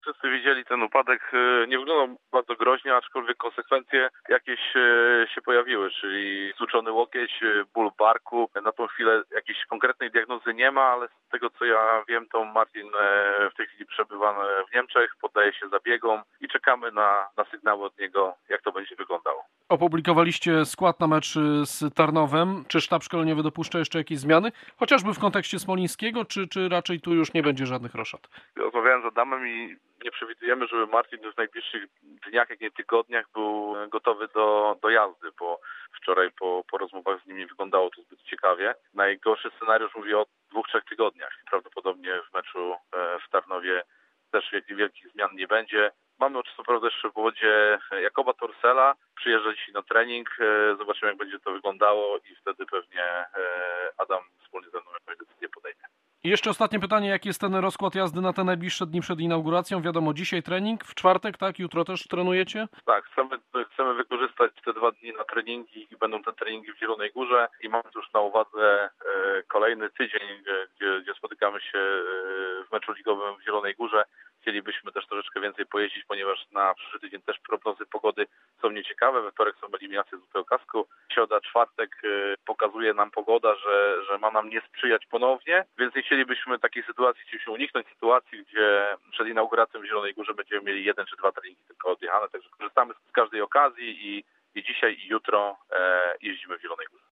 wszyscy widzieli, ten upadek nie wyglądał bardzo groźnie, aczkolwiek konsekwencje jakieś się pojawiły, czyli stłuczony łokieć, ból barku. Na tą chwilę jakiejś konkretnej diagnozy nie ma, ale z tego co ja wiem, to Martin w tej chwili przebywa w Niemczech, poddaje się zabiegom i czekamy na sygnały od niego, jak to będzie wyglądało. Opublikowaliście skład na mecz z Tarnowem. Czy sztab szkoleniowy dopuszcza jeszcze jakieś zmiany? Chociażby w kontekście Smolińskiego, czy raczej tu już nie będzie żadnych roszad? Rozmawiałem z Adamem i nie przewidujemy, żeby Martin w najbliższych dniach, jak nie tygodniach, był gotowy do jazdy, bo wczoraj po rozmowach z nim nie wyglądało to zbyt ciekawie. Najgorszy scenariusz mówi o 2-3 tygodniach. Prawdopodobnie w meczu w Tarnowie też wielkich zmian nie będzie. Mamy co prawda jeszcze w powodzie Jakoba Torsela. Przyjeżdża dzisiaj na trening. Zobaczymy, jak będzie to wyglądało i wtedy pewnie Adam wspólnie ze mną jakąś decyzję podejmie. I jeszcze ostatnie pytanie, jaki jest ten rozkład jazdy na te najbliższe dni przed inauguracją? Wiadomo, dzisiaj trening, w czwartek, tak? Jutro też trenujecie? Tak, chcemy wykorzystać te 2 dni na treningi i będą te treningi w Zielonej Górze i mamy już na uwadze kolejny tydzień, gdzie spotykamy się w meczu ligowym w Zielonej Górze. Chcielibyśmy też troszeczkę więcej pojeździć, ponieważ na przyszły tydzień też prognozy pogody są nieciekawe. We wtorek są eliminacje Złotego Kasku. Środa, czwartek pokazuje nam pogoda, że ma nam nie sprzyjać ponownie, więc nie chcielibyśmy takiej sytuacji, chcielibyśmy uniknąć sytuacji, gdzie przed inauguracją w Zielonej Górze będziemy mieli 1 czy 2 treningi tylko odjechane, także korzystamy z każdej okazji i dzisiaj i jutro jeździmy w Zielonej Górze.